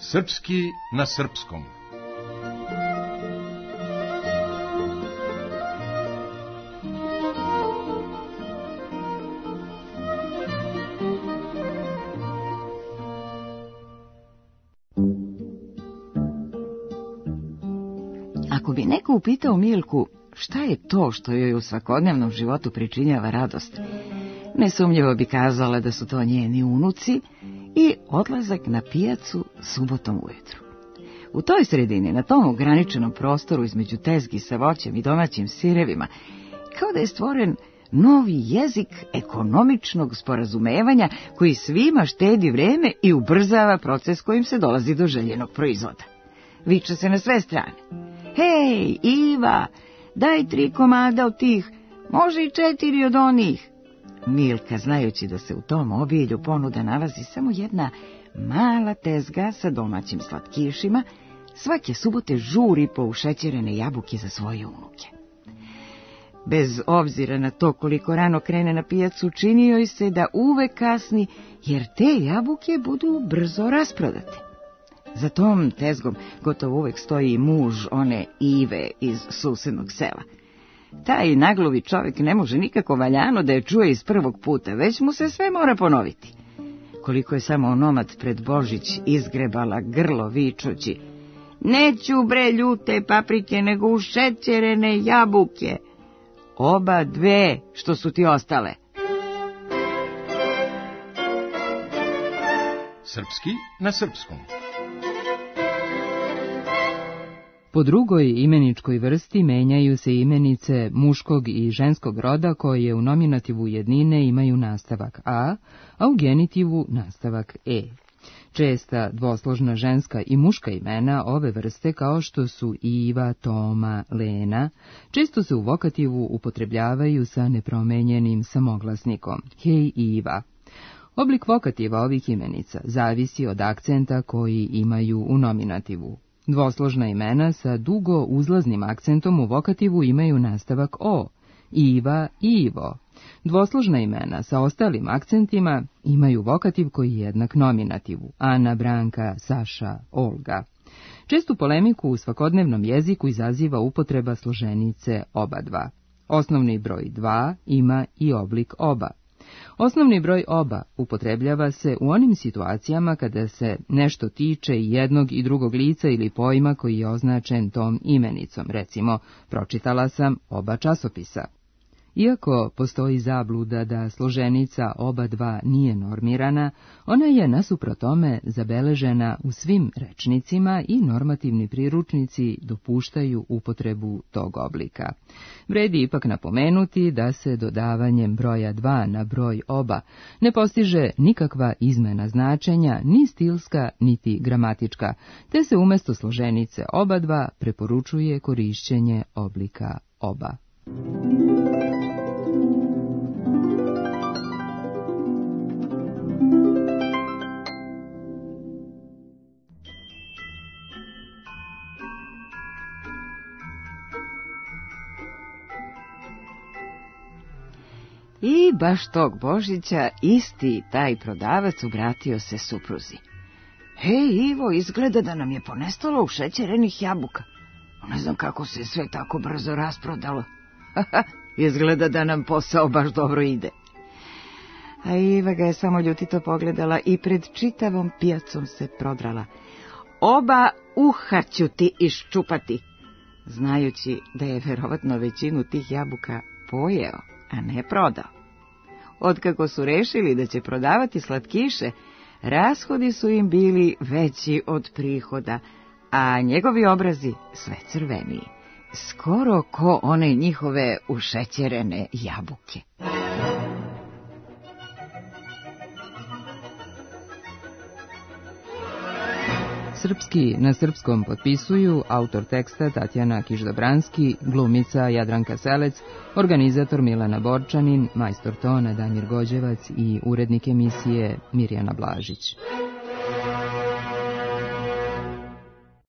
Srpski na srpskom. Ako bi neko upitao Milku šta je to što joj u svakodnevnom životu pričinjava radost, nesumnjivo bi kazala da su to njeni unuci i odlazak na pijacu subotom ujutru. U toj sredini, na tom ograničenom prostoru između tezgi sa voćem i domaćim sirevima, kao da je stvoren novi jezik ekonomičnog sporazumevanja koji svima štedi vreme i ubrzava proces kojim se dolazi do željenog proizvoda. Viče se na sve strane: hej, Iva, daj 3 komada od tih, može i 4 od onih. Milka, znajući da se u tom obilju ponuda nalazi samo jedna mala tezga sa domaćim slatkišima, svake subote žuri po ušećerene jabuke za svoje unuke. Bez obzira na to koliko rano krene na pijacu, čini joj se da uvek kasni, jer te jabuke budu brzo rasprodate. Za tom tezgom gotovo uvek stoji muž one Ive iz susednog sela. Taj nagluvi čovjek ne može nikako valjano da je čuje iz prvog puta, već mu se sve mora ponoviti. Koliko je samo onomad pred Božić izgrebala grlo vičući: neću bre ljute paprike, nego ušećerene jabuke. Oba 2 što su ti ostale. Srpski na srpskom. Po drugoj imeničkoj vrsti menjaju se imenice muškog i ženskog roda koje u nominativu jednine imaju nastavak a u genitivu nastavak e. Česta dvosložna ženska i muška imena ove vrste, kao što su Iva, Toma, Lena, često se u vokativu upotrebljavaju sa nepromenjenim samoglasnikom: hej Iva. Oblik vokativa ovih imenica zavisi od akcenta koji imaju u nominativu. Dvosložna imena sa dugo uzlaznim akcentom u vokativu imaju nastavak o: Iva, Ivo. Dvosložna imena sa ostalim akcentima imaju vokativ koji je jednak nominativu: Ana, Branka, Saša, Olga. Čestu polemiku u svakodnevnom jeziku izaziva upotreba složenice oba dva. Osnovni broj 2 ima i oblik oba. Osnovni broj oba upotrebljava se u onim situacijama kada se nešto tiče jednog i drugog lica ili pojma koji je označen tom imenicom, recimo, pročitala sam oba časopisa. Iako postoji zabluda da složenica oba dva nije normirana, ona je nasuprot tome zabeležena u svim rečnicima i normativni priručnici dopuštaju upotrebu tog oblika. Vredi ipak napomenuti da se dodavanjem broja 2 na broj oba ne postiže nikakva izmena značenja, ni stilska, niti gramatička, te se umjesto složenice oba dva preporučuje korišćenje oblika oba. I baš tog Božića isti taj prodavac obratio se supruzi: hej Ivo, izgleda da nam je ponestalo ušećerenih jabuka. Ne znam kako se sve tako brzo rasprodalo. Izgleda da nam posao baš dobro ide. A Iva ga je samo ljutito pogledala i pred čitavom pijacom se prodrala: oba uha ću ti iščupati, znajući da je verovatno većinu tih jabuka pojeo, a ne prodao. Otkako su rešili da će prodavati slatkiše, rashodi su im bili veći od prihoda, a njegovi obrazi sve crveniji, skoro ko one njihove ušećerene jabuke. Srpski na srpskom potpisuju autor teksta Tatjana Kiš-Dobranski, glumica Jadranka Selec, organizator Milana Borčanin, majstor tona Damir Gođevac i urednik emisije Mirjana Blažić.